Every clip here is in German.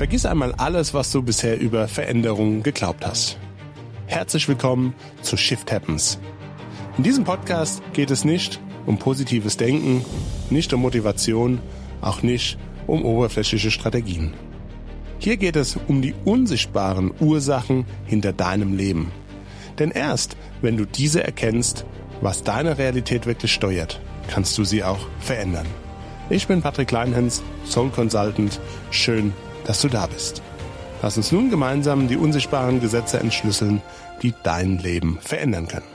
Vergiss einmal alles, was du bisher über Veränderungen geglaubt hast. Herzlich willkommen zu Shift Happens. In diesem Podcast geht es nicht um positives Denken, nicht um Motivation, auch nicht um oberflächliche Strategien. Hier geht es um die unsichtbaren Ursachen hinter deinem Leben. Denn erst, wenn du diese erkennst, was deine Realität wirklich steuert, kannst du sie auch verändern. Ich bin Patrick Leinhens, Soul Consultant. Schön, dass du da bist. Lass uns nun gemeinsam die unsichtbaren Gesetze entschlüsseln, die dein Leben verändern können.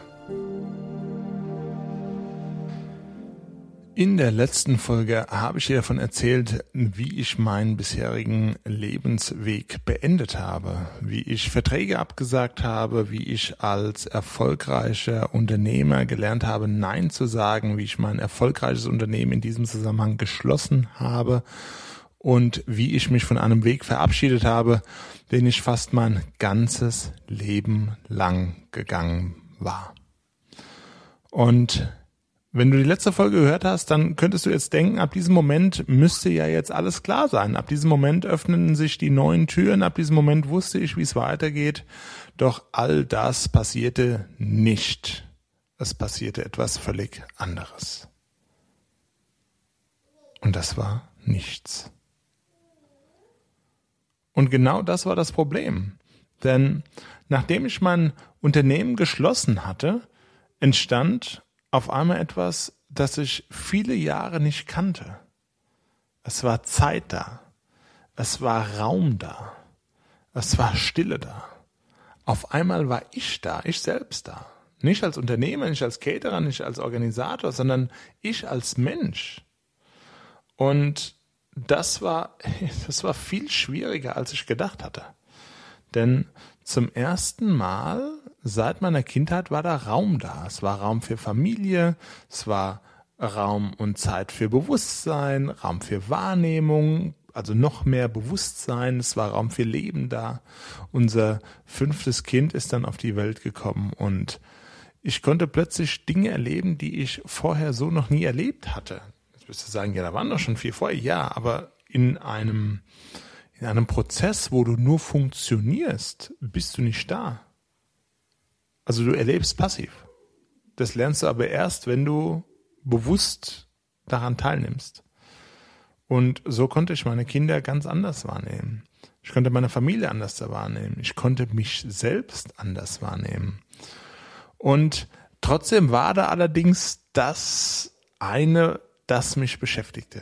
In der letzten Folge habe ich dir davon erzählt, wie ich meinen bisherigen Lebensweg beendet habe, wie ich Verträge abgesagt habe, wie ich als erfolgreicher Unternehmer gelernt habe, Nein zu sagen, wie ich mein erfolgreiches Unternehmen in diesem Zusammenhang geschlossen habe und wie ich mich von einem Weg verabschiedet habe, den ich fast mein ganzes Leben lang gegangen war. Und wenn du die letzte Folge gehört hast, dann könntest du jetzt denken, ab diesem Moment müsste ja jetzt alles klar sein. Ab diesem Moment öffneten sich die neuen Türen, ab diesem Moment wusste ich, wie es weitergeht. Doch all das passierte nicht. Es passierte etwas völlig anderes. Und das war nichts. Und genau das war das Problem. Denn nachdem ich mein Unternehmen geschlossen hatte, entstand auf einmal etwas, das ich viele Jahre nicht kannte. Es war Zeit da. Es war Raum da. Es war Stille da. Auf einmal war ich da, ich selbst da. Nicht als Unternehmer, nicht als Caterer, nicht als Organisator, sondern ich als Mensch. Und das war viel schwieriger, als ich gedacht hatte. Denn zum ersten Mal seit meiner Kindheit war da Raum da. Es war Raum für Familie, es war Raum und Zeit für Bewusstsein, Raum für Wahrnehmung, also noch mehr Bewusstsein, es war Raum für Leben da. Unser 5. Kind ist dann auf die Welt gekommen und ich konnte plötzlich Dinge erleben, die ich vorher so noch nie erlebt hatte. Jetzt wirst du sagen, ja, da waren doch schon viel vorher. Ja, aber in einem Prozess, wo du nur funktionierst, bist du nicht da. Also du erlebst passiv. Das lernst du aber erst, wenn du bewusst daran teilnimmst. Und so konnte ich meine Kinder ganz anders wahrnehmen. Ich konnte meine Familie anders wahrnehmen. Ich konnte mich selbst anders wahrnehmen. Und trotzdem war da allerdings das eine, das mich beschäftigte.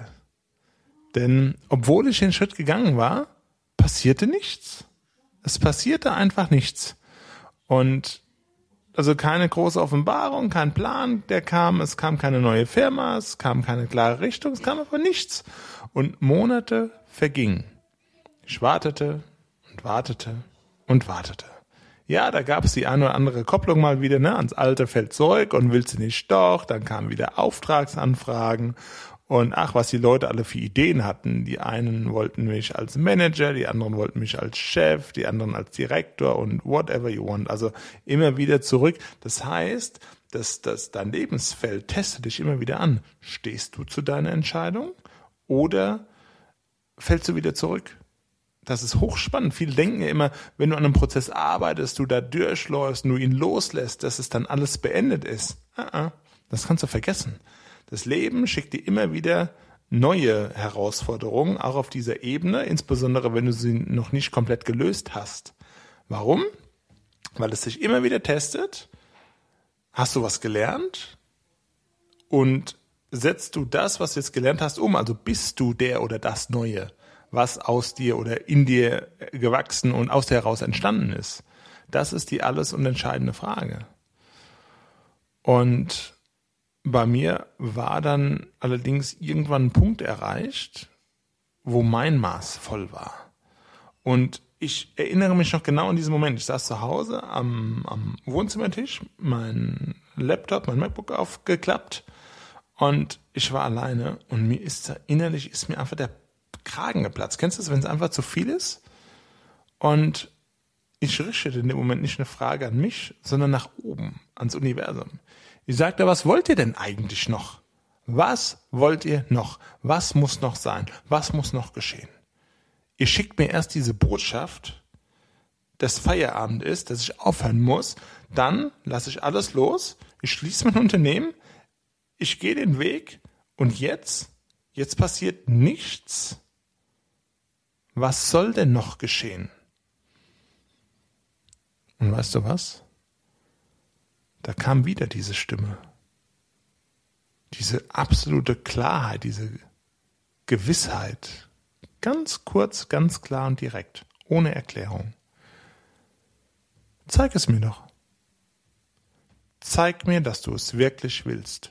Denn obwohl ich den Schritt gegangen war, passierte nichts. Es passierte einfach nichts. Und also keine große Offenbarung, kein Plan, es kam keine neue Firma, es kam keine klare Richtung, es kam einfach nichts. Und Monate vergingen. Ich wartete und wartete und wartete. Ja, da gab es die eine oder andere Kopplung mal wieder, ans alte Feld zurück und willst du nicht doch, dann kamen wieder Auftragsanfragen. Und was die Leute alle für Ideen hatten. Die einen wollten mich als Manager, die anderen wollten mich als Chef, die anderen als Direktor und whatever you want. Also immer wieder zurück. Das heißt, dass dein Lebensfeld testet dich immer wieder an. Stehst du zu deiner Entscheidung oder fällst du wieder zurück? Das ist hochspannend. Viele denken ja immer, wenn du an einem Prozess arbeitest, du da durchläufst, du ihn loslässt, dass es dann alles beendet ist. Das kannst du vergessen. Das Leben schickt dir immer wieder neue Herausforderungen, auch auf dieser Ebene, insbesondere wenn du sie noch nicht komplett gelöst hast. Warum? Weil es sich immer wieder testet. Hast du was gelernt? Und setzt du das, was du jetzt gelernt hast, um? Also bist du der oder das Neue, was aus dir oder in dir gewachsen und aus dir heraus entstanden ist? Das ist die alles und entscheidende Frage. Und bei mir war dann allerdings irgendwann ein Punkt erreicht, wo mein Maß voll war. Und ich erinnere mich noch genau an diesen Moment. Ich saß zu Hause am Wohnzimmertisch, mein Laptop, mein MacBook aufgeklappt und ich war alleine und innerlich ist mir einfach der Kragen geplatzt. Kennst du das, wenn es einfach zu viel ist? Und ich richtete in dem Moment nicht eine Frage an mich, sondern nach oben, ans Universum. Ich sagte, was wollt ihr denn eigentlich noch? Was wollt ihr noch? Was muss noch sein? Was muss noch geschehen? ihr schickt mir erst diese Botschaft, dass Feierabend ist, dass ich aufhören muss, dann lasse ich alles los, ich schließe mein Unternehmen, ich gehe den Weg und jetzt passiert nichts. Was soll denn noch geschehen? Und weißt du was? Da kam wieder diese Stimme. Diese absolute Klarheit, diese Gewissheit. Ganz kurz, ganz klar und direkt. Ohne Erklärung. Zeig es mir doch. Zeig mir, dass du es wirklich willst.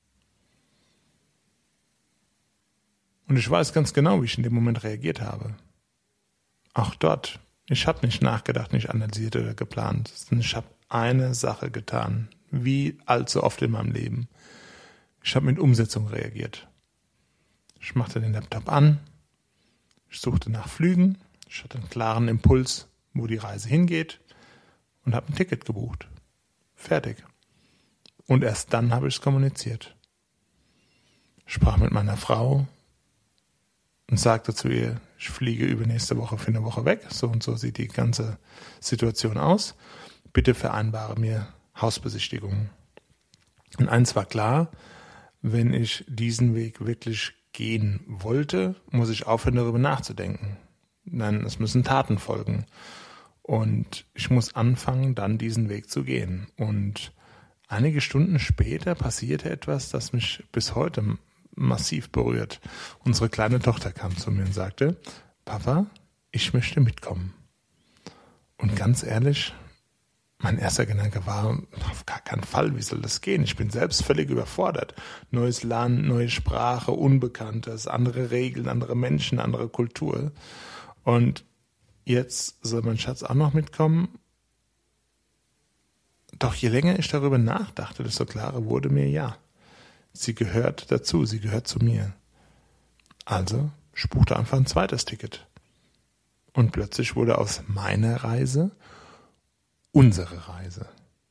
Und ich weiß ganz genau, wie ich in dem Moment reagiert habe. Auch dort. Ich habe nicht nachgedacht, nicht analysiert oder geplant. Ich habe eine Sache getan, wie allzu oft in meinem Leben. Ich habe mit Umsetzung reagiert. Ich machte den Laptop an, ich suchte nach Flügen, ich hatte einen klaren Impuls, wo die Reise hingeht und habe ein Ticket gebucht. Fertig. Und erst dann habe ich es kommuniziert. Ich sprach mit meiner Frau und sagte zu ihr, ich fliege übernächste Woche für eine Woche weg, so und so sieht die ganze Situation aus. Bitte vereinbare mir Hausbesichtigungen. Und eins war klar, wenn ich diesen Weg wirklich gehen wollte, muss ich aufhören, darüber nachzudenken. Nein, es müssen Taten folgen. Und ich muss anfangen, dann diesen Weg zu gehen. Und einige Stunden später passierte etwas, das mich bis heute massiv berührt. Unsere kleine Tochter kam zu mir und sagte, Papa, ich möchte mitkommen. Und ganz ehrlich, mein erster Gedanke war, auf gar keinen Fall, wie soll das gehen? Ich bin selbst völlig überfordert. Neues Land, neue Sprache, Unbekanntes, andere Regeln, andere Menschen, andere Kultur. Und jetzt soll mein Schatz auch noch mitkommen. Doch je länger ich darüber nachdachte, desto klarer wurde mir, ja, sie gehört dazu, sie gehört zu mir. Also ich buchte einfach ein zweites Ticket. Und plötzlich wurde aus meiner Reise unsere Reise.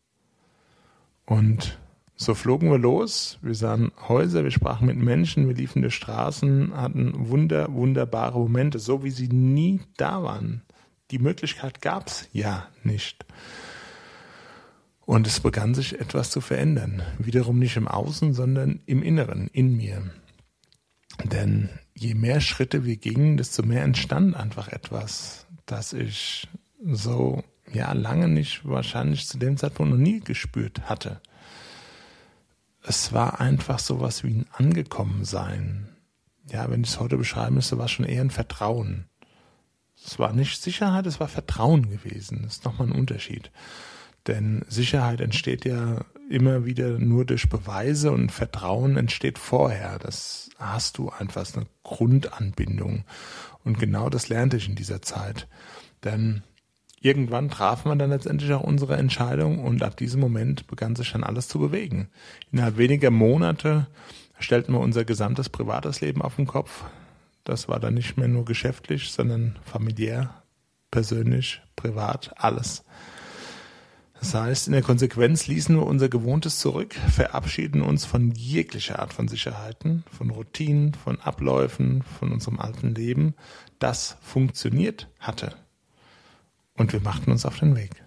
Und so flogen wir los, wir sahen Häuser, wir sprachen mit Menschen, wir liefen durch Straßen, hatten wunderbare Momente, so wie sie nie da waren. Die Möglichkeit gab es ja nicht. Und es begann sich etwas zu verändern. Wiederum nicht im Außen, sondern im Inneren, in mir. Denn je mehr Schritte wir gingen, desto mehr entstand einfach etwas, das ich so lange nicht, wahrscheinlich zu dem Zeitpunkt noch nie gespürt hatte. Es war einfach sowas wie ein Angekommensein. Ja, wenn ich es heute beschreiben müsste, war es schon eher ein Vertrauen. Es war nicht Sicherheit, es war Vertrauen gewesen. Das ist nochmal ein Unterschied. Denn Sicherheit entsteht ja immer wieder nur durch Beweise und Vertrauen entsteht vorher. Das hast du einfach, eine Grundanbindung. Und genau das lernte ich in dieser Zeit. Denn irgendwann trafen wir dann letztendlich auch unsere Entscheidung und ab diesem Moment begann sich dann alles zu bewegen. Innerhalb weniger Monate stellten wir unser gesamtes privates Leben auf den Kopf. Das war dann nicht mehr nur geschäftlich, sondern familiär, persönlich, privat, alles. Das heißt, in der Konsequenz ließen wir unser Gewohntes zurück, verabschieden uns von jeglicher Art von Sicherheiten, von Routinen, von Abläufen, von unserem alten Leben, das funktioniert hatte. Und wir machten uns auf den Weg.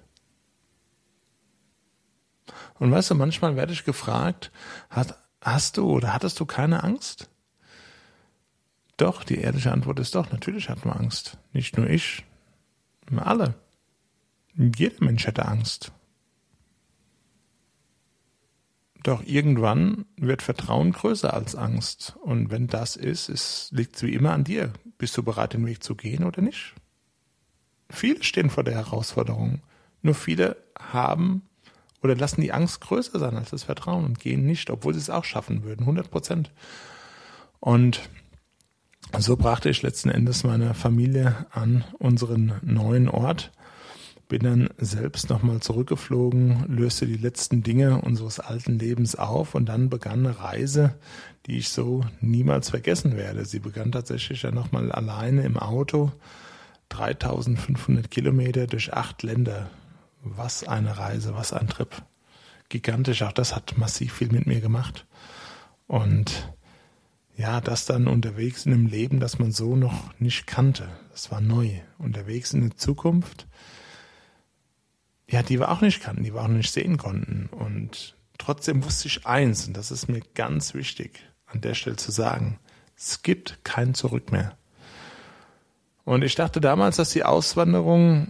Und weißt du, manchmal werde ich gefragt, hattest du keine Angst? Doch, die ehrliche Antwort ist doch, natürlich hatten wir Angst. Nicht nur ich, wir alle. Jeder Mensch hätte Angst. Doch irgendwann wird Vertrauen größer als Angst. Und wenn das ist, liegt es wie immer an dir. Bist du bereit, den Weg zu gehen oder nicht? Viele stehen vor der Herausforderung. Nur viele haben oder lassen die Angst größer sein als das Vertrauen und gehen nicht, obwohl sie es auch schaffen würden, 100%. Und so brachte ich letzten Endes meine Familie an unseren neuen Ort, bin dann selbst nochmal zurückgeflogen, löste die letzten Dinge unseres alten Lebens auf und dann begann eine Reise, die ich so niemals vergessen werde. Sie begann tatsächlich ja nochmal alleine im Auto, 3500 Kilometer durch 8 Länder. Was eine Reise, was ein Trip. Gigantisch, auch das hat massiv viel mit mir gemacht. Und das dann unterwegs in einem Leben, das man so noch nicht kannte. Das war neu. Unterwegs in eine Zukunft, die wir auch nicht kannten, die wir auch nicht sehen konnten. Und trotzdem wusste ich eins, und das ist mir ganz wichtig, an der Stelle zu sagen: Es gibt kein Zurück mehr. Und ich dachte damals, dass die Auswanderung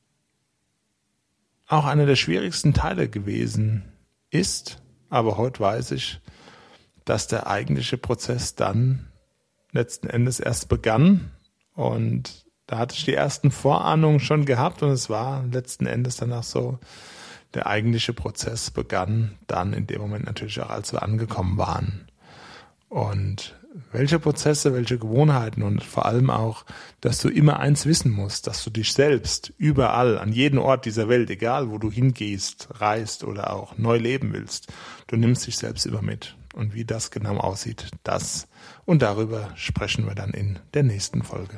auch einer der schwierigsten Teile gewesen ist. Aber heute weiß ich, dass der eigentliche Prozess dann letzten Endes erst begann. Und da hatte ich die ersten Vorahnungen schon gehabt, und es war letzten Endes danach so, der eigentliche Prozess begann dann in dem Moment natürlich auch, als wir angekommen waren. Und welche Prozesse, welche Gewohnheiten, und vor allem auch, dass du immer eins wissen musst, dass du dich selbst überall, an jedem Ort dieser Welt, egal wo du hingehst, reist oder auch neu leben willst, du nimmst dich selbst immer mit. Und wie das genau aussieht, das und darüber sprechen wir dann in der nächsten Folge.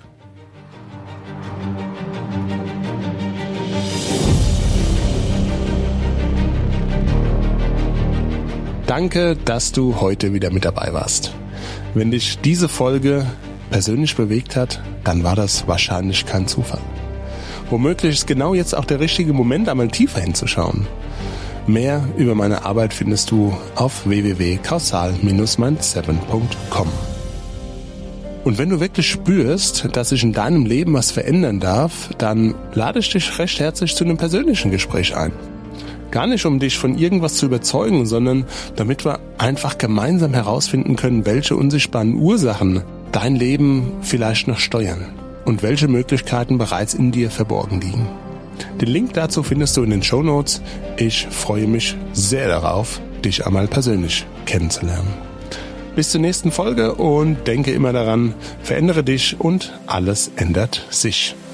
Danke, dass du heute wieder mit dabei warst. Wenn dich diese Folge persönlich bewegt hat, dann war das wahrscheinlich kein Zufall. Womöglich ist genau jetzt auch der richtige Moment, einmal tiefer hinzuschauen. Mehr über meine Arbeit findest du auf www.kausal-mind7.com. Und wenn du wirklich spürst, dass sich in deinem Leben was verändern darf, dann lade ich dich recht herzlich zu einem persönlichen Gespräch ein. Gar nicht, um dich von irgendwas zu überzeugen, sondern damit wir einfach gemeinsam herausfinden können, welche unsichtbaren Ursachen dein Leben vielleicht noch steuern und welche Möglichkeiten bereits in dir verborgen liegen. Den Link dazu findest du in den Shownotes. Ich freue mich sehr darauf, dich einmal persönlich kennenzulernen. Bis zur nächsten Folge und denke immer daran, verändere dich und alles ändert sich.